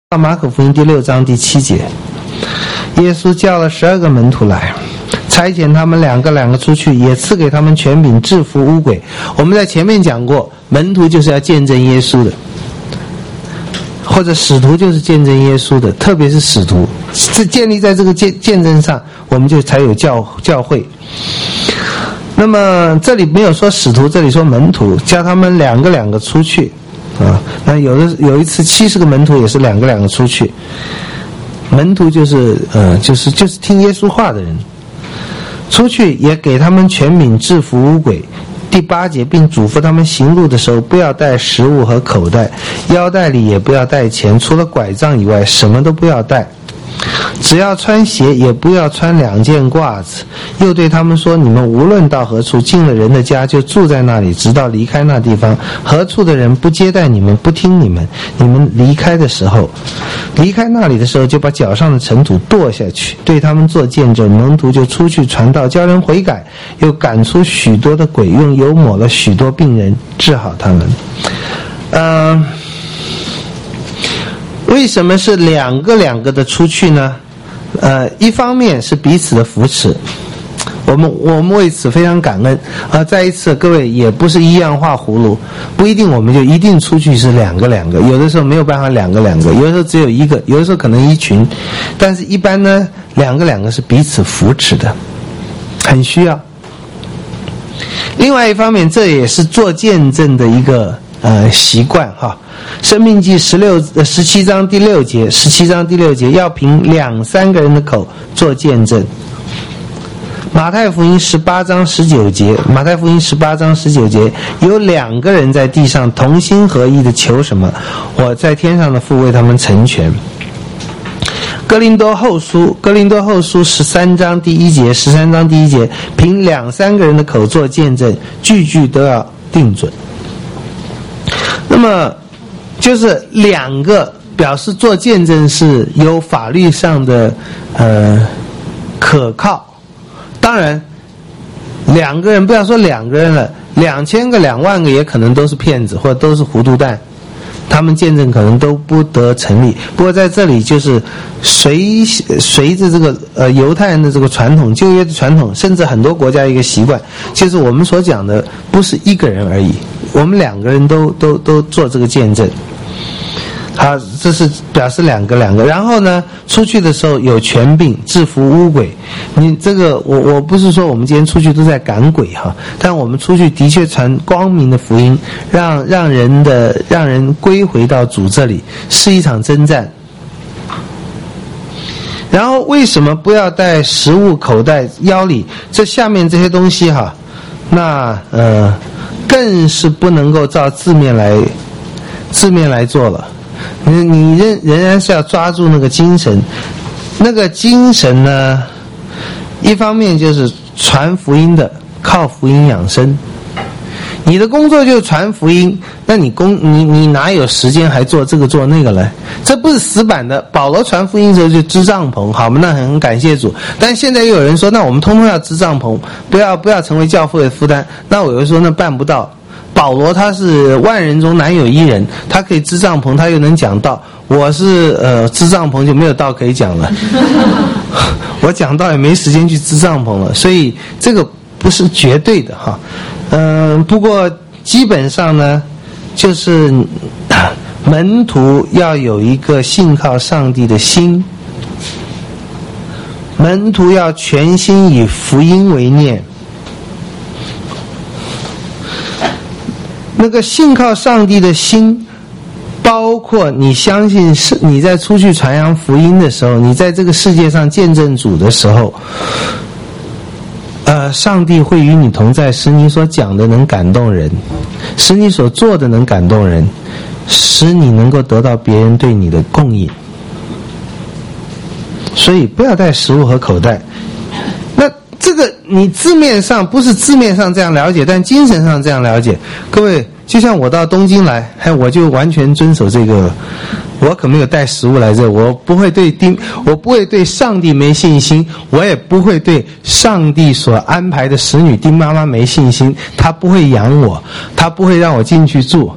马可福音第6章第7节，耶稣叫了12个门徒来，差遣他们两个出去，也赐给他们权柄制服污鬼。我们在前面讲过，门徒就是要见证耶稣的，或者使徒就是见证耶稣的，特别是使徒，是建立在这个见证上，我们就才有教会。那么这里没有说使徒，这里说门徒，叫他们两个出去啊。那有一次70个门徒也是两个出去，门徒就是听耶稣话的人，出去也给他们权柄制服污鬼。第8节，并嘱咐他们行路的时候不要带食物和口袋，腰带里也不要带钱，除了拐杖以外什么都不要带，只要穿鞋，也不要穿2件褂子。又对他们说，你们无论到何处，进了人的家就住在那里，直到离开那地方。何处的人不接待你们，不听你们，你们离开那里的时候，就把脚上的尘土跺下去，对他们做见证。门徒就出去传道，教人悔改，又赶出许多的鬼，用油抹了许多病人，治好他们。为什么是两个的出去呢？一方面是彼此的扶持，我们为此非常感恩啊！再一次，各位也不是一样画葫芦，不一定我们就一定出去是两个，有的时候没有办法两个，有的时候只有一个，有的时候可能一群，但是一般呢，两个是彼此扶持的，很需要。另外一方面，这也是做见证的一个习惯哈。申命记17章第6节，要凭2-3个人的口做见证。马太福音18章19节，有2个人在地上同心合意的求什么，我在天上的父为他们成全。哥林多后书13章第1节，凭2-3个人的口做见证，句都要定准。那么就是2个表示做见证是有法律上的可靠。当然2个人，不要说2个人了，2000个2万个也可能都是骗子或者都是糊涂蛋，他们见证可能都不得成立。不过在这里就是随着这个犹太人的这个传统，旧约的传统，甚至很多国家一个习惯，就是我们所讲的不是1个人而已，我们2个人都做这个见证。好，这是表示两个。然后呢，出去的时候有权柄制服污鬼。你这个我不是说我们今天出去都在赶鬼哈，但我们出去的确传光明的福音，让人归回到主这里，是一场征战。然后为什么不要带食物、口袋、腰里这下面这些东西哈？那更是不能够照字面来做了。你仍然是要抓住那个精神，呢，一方面就是传福音的，靠福音养生。你的工作就是传福音，那你哪有时间还做这个做那个呢？这不是死板的。保罗传福音的时候就支帐篷，好吗？那很感谢主。但现在又有人说，那我们通通要支帐篷，不要成为教会的负担。那我又说那办不到。保罗他是万人中难有一人，他可以支帐篷，他又能讲道。我是支帐篷就没有道可以讲了，我讲道也没时间去支帐篷了，所以这个不是绝对的哈。不过基本上呢，就是门徒要有一个信靠上帝的心，门徒要全心以福音为念。那个信靠上帝的心，包括你相信是你在出去传扬福音的时候，你在这个世界上见证主的时候，上帝会与你同在，使你所讲的能感动人，使你所做的能感动人，使你能够得到别人对你的供应。所以不要带食物和口袋。那这个你字面上不是字面上这样了解，但精神上这样了解。各位，就像我到东京来，我就完全遵守这个，我可没有带食物来这，我不会对上帝没信心，我也不会对上帝所安排的使女丁妈妈没信心，她不会养我，她不会让我进去住，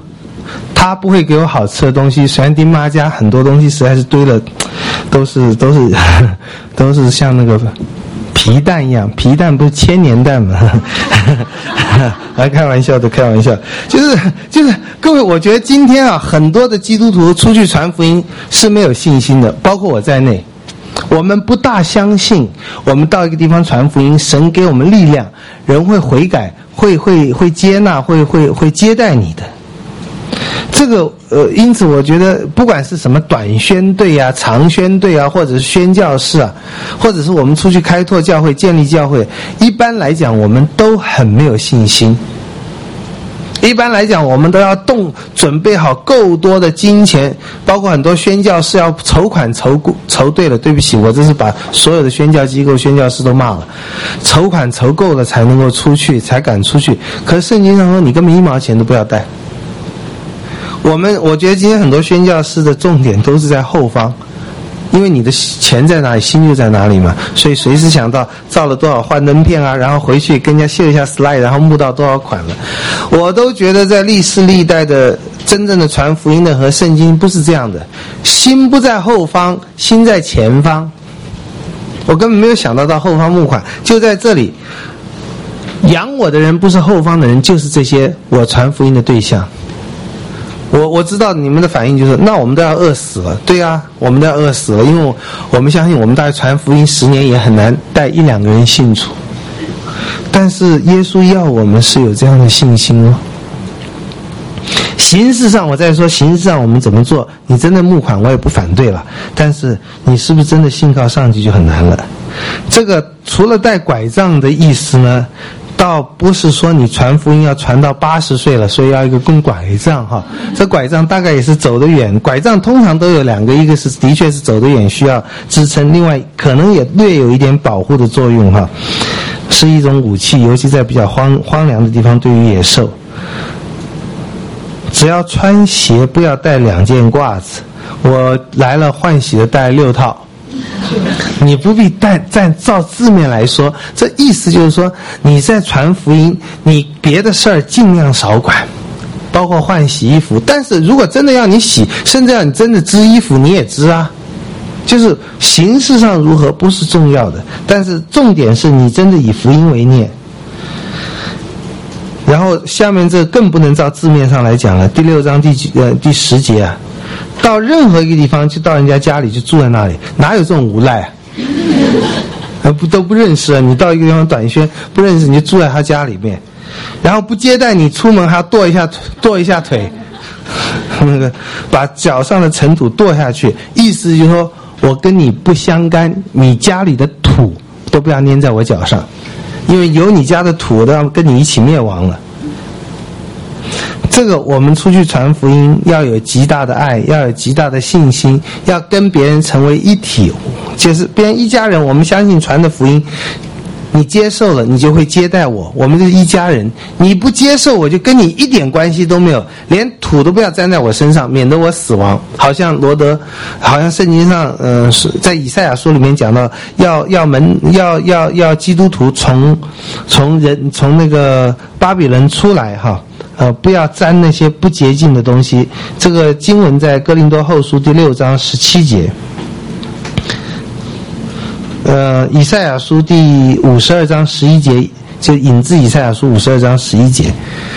他不会给我好吃的东西。虽然丁妈家很多东西实在是堆了，都是像那个皮蛋一样，皮蛋不是千年蛋吗？来开玩笑的，开玩笑，就是各位，我觉得今天啊，很多的基督徒出去传福音是没有信心的，包括我在内。我们不大相信，我们到一个地方传福音，神给我们力量，人会悔改，会接纳，会接待你的。这个因此我觉得不管是什么短宣队啊、长宣队啊，或者是宣教士啊，或者是我们出去开拓教会、建立教会，一般来讲我们都很没有信心。一般来讲我们都要准备好够多的金钱，包括很多宣教士要筹款筹对了，对不起，我这是把所有的宣教机构、宣教士都骂了。筹款筹够了才能够出去，才敢出去。可是圣经上说你根本1毛钱都不要带。我觉得今天很多宣教士的重点都是在后方，因为你的钱在哪里，心就在哪里嘛，所以随时想到造了多少幻灯片啊，然后回去跟人家秀一下 slide， 然后募到多少款了。我都觉得在历世历代的真正的传福音的和圣经不是这样的，心不在后方，心在前方。我根本没有想到后方募款，就在这里。养我的人不是后方的人，就是这些我传福音的对象。我知道你们的反应就是，那我们都要饿死了。对啊，我们都要饿死了，因为我们相信我们大概传福音10年也很难带1-2个人信主。但是耶稣要我们是有这样的信心哦。形式上我再说，形式上我们怎么做，你真的募款我也不反对了，但是你是不是真的信靠上帝就很难了。这个除了带拐杖的意思呢，倒不是说你传福音要传到80岁了，所以要一个公拐杖哈。这拐杖大概也是走得远，拐杖通常都有2个，一个是的确是走得远需要支撑，另外可能也略有一点保护的作用哈，是一种武器，尤其在比较荒凉的地方，对于野兽。只要穿鞋不要带2件褂子，我来了换洗的带6套。你不必照字面来说，这意思就是说你在传福音，你别的事儿尽量少管，包括换洗衣服。但是如果真的要你洗，甚至要你真的织衣服，你也织啊。就是形式上如何不是重要的，但是重点是你真的以福音为念。然后下面这更不能照字面上来讲了，第6章第10节啊，到任何一个地方就到人家家里就住在那里，哪有这种无赖啊？都不认识啊！你到一个地方短宣不认识，你就住在他家里面，然后不接待你，出门还要跺一下腿，那个把脚上的尘土跺下去，意思就是说我跟你不相干，你家里的土都不要粘在我脚上，因为有你家的土我都要跟你一起灭亡了。这个我们出去传福音要有极大的爱，要有极大的信心，要跟别人成为一体，就是别人一家人。我们相信传的福音，你接受了，你就会接待我，我们是一家人。你不接受，我就跟你一点关系都没有，连土都不要沾在我身上，免得我死亡。好像圣经上在以赛亚书里面讲到，要基督徒从那个巴比伦出来哈。不要沾那些不洁净的东西。这个经文在哥林多后书第6章17节，以赛亚书第52章11节，就引自以赛亚书52章11节。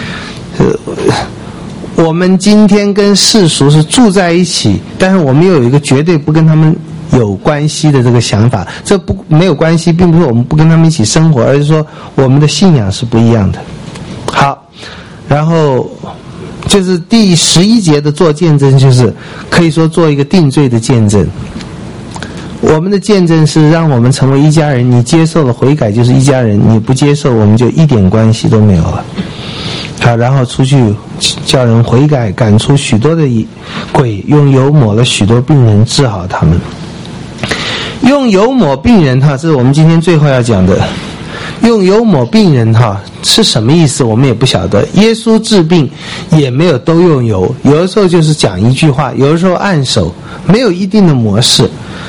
我们今天跟世俗是住在一起，但是我们又有一个绝对不跟他们有关系的这个想法。这没有关系，并不是我们不跟他们一起生活，而是说我们的信仰是不一样的。好。然后就是第11节的做见证，就是可以说做一个定罪的见证。我们的见证是让我们成为一家人，你接受了悔改就是一家人，你不接受我们就一点关系都没有了。好，然后出去叫人悔改，赶出许多的鬼，用油抹了许多病人，治好他们。用油抹病人哈，这是我们今天最后要讲的。用油抹病人哈是什么意思我们也不晓得。耶稣治病也没有都用油，有的时候就是讲一句话，有的时候按手，没有一定的模式。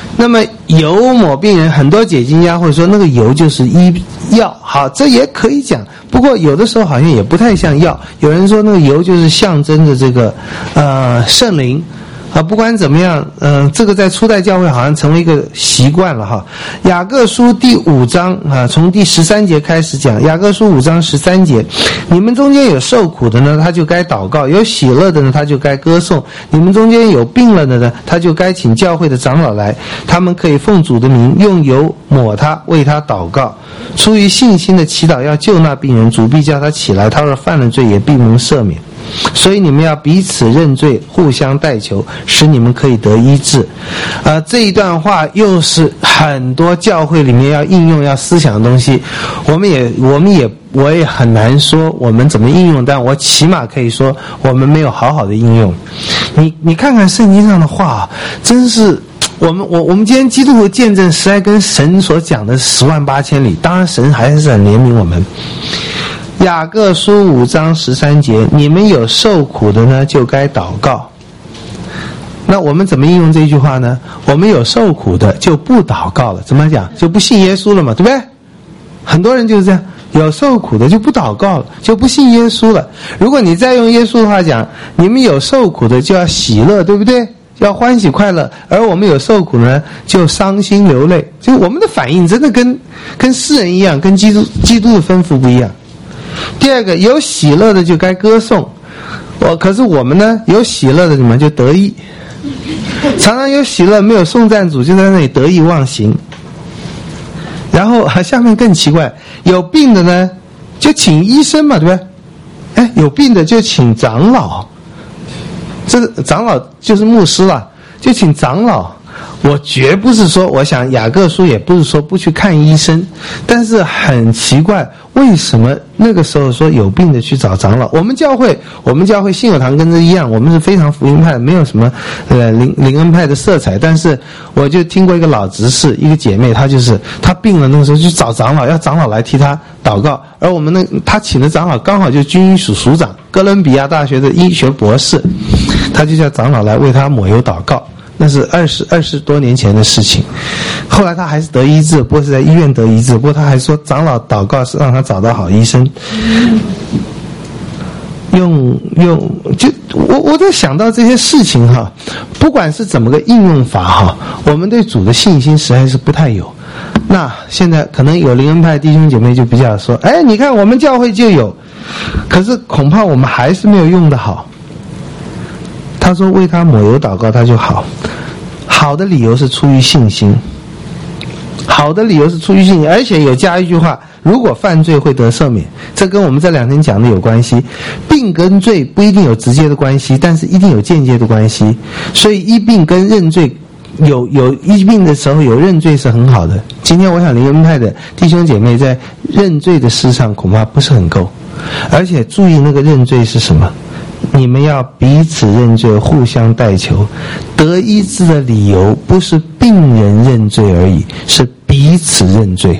那么油抹病人，很多解经家会说那个油就是医药，好，这也可以讲。不过有的时候好像也不太像药。有人说那个油就是象征着这个圣灵。不管怎么样，这个在初代教会好像成为一个习惯了哈。雅各书第5章从第13节开始讲，雅各书5章13节，你们中间有受苦的呢，他就该祷告；有喜乐的呢，他就该歌颂；你们中间有病了的呢，他就该请教会的长老来，他们可以奉主的名用油抹他，为他祷告。出于信心的祈祷要救那病人，主必叫他起来，他若犯了罪也必蒙赦免。所以你们要彼此认罪，互相代求，使你们可以得医治。这一段话又是很多教会里面要应用、要思想的东西。我也很难说我们怎么应用，但我起码可以说我们没有好好的应用。你看看圣经上的话，真是我们今天基督徒见证实在跟神所讲的10万8千里。当然神还是很怜悯我们。雅各书5章13节，你们有受苦的呢，就该祷告。那我们怎么应用这句话呢？我们有受苦的就不祷告了，怎么讲？就不信耶稣了嘛，对不对？很多人就是这样，有受苦的就不祷告了，就不信耶稣了。如果你再用耶稣的话讲，你们有受苦的就要喜乐，对不对？要欢喜快乐，而我们有受苦呢，就伤心流泪。就我们的反应真的跟世人一样，跟基督的吩咐不一样。第二个，有喜乐的就该歌颂。可是我们呢，有喜乐的怎么就得意？常常有喜乐，没有颂赞主，就在那里得意忘形。然后下面更奇怪，有病的呢，就请医生嘛，对不对？有病的就请长老。这个长老就是牧师了，就请长老。我绝不是说，我想雅各书也不是说不去看医生，但是很奇怪，为什么那个时候说有病的去找长老？我们教会信友堂跟这一样，我们是非常福音派，没有什么灵恩派的色彩。但是我就听过一个老执事，一个姐妹，她病了，那个时候去找长老，要长老来替她祷告。而我们她请的长老刚好就军医署署长，哥伦比亚大学的医学博士，他就叫长老来为她抹油祷告。那是20多年前的事情。后来他还是得医治，不过是在医院得医治，不过他还说长老祷告是让他找到好医生。我在想到这些事情哈，不管是怎么个应用法哈，我们对主的信心实在是不太有。那现在可能有灵恩派弟兄姐妹就比较说，你看我们教会就有，可是恐怕我们还是没有用得好。他说为他抹油祷告他就好，好的理由是出于信心，好的理由是出于信心，而且有加一句话，如果犯罪会得赦免，这跟我们这2天讲的有关系。病跟罪不一定有直接的关系，但是一定有间接的关系，所以医病跟认罪有医病的时候有认罪是很好的。今天我想灵恩派的弟兄姐妹在认罪的事上恐怕不是很够，而且注意那个认罪是什么，你们要彼此认罪，互相代求。得医治的理由不是病人认罪而已，是彼此认罪。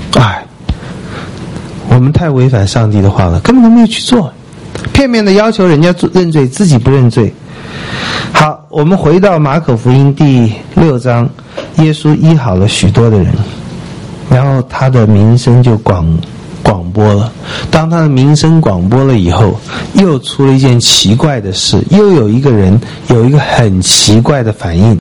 我们太违反上帝的话了，根本都没有去做，片面的要求人家认罪，自己不认罪。好，我们回到马可福音第6章，耶稣医好了许多的人，然后他的名声就广播了。当他的名声广播了以后，又出了一件奇怪的事，又有一个人有一个很奇怪的反应。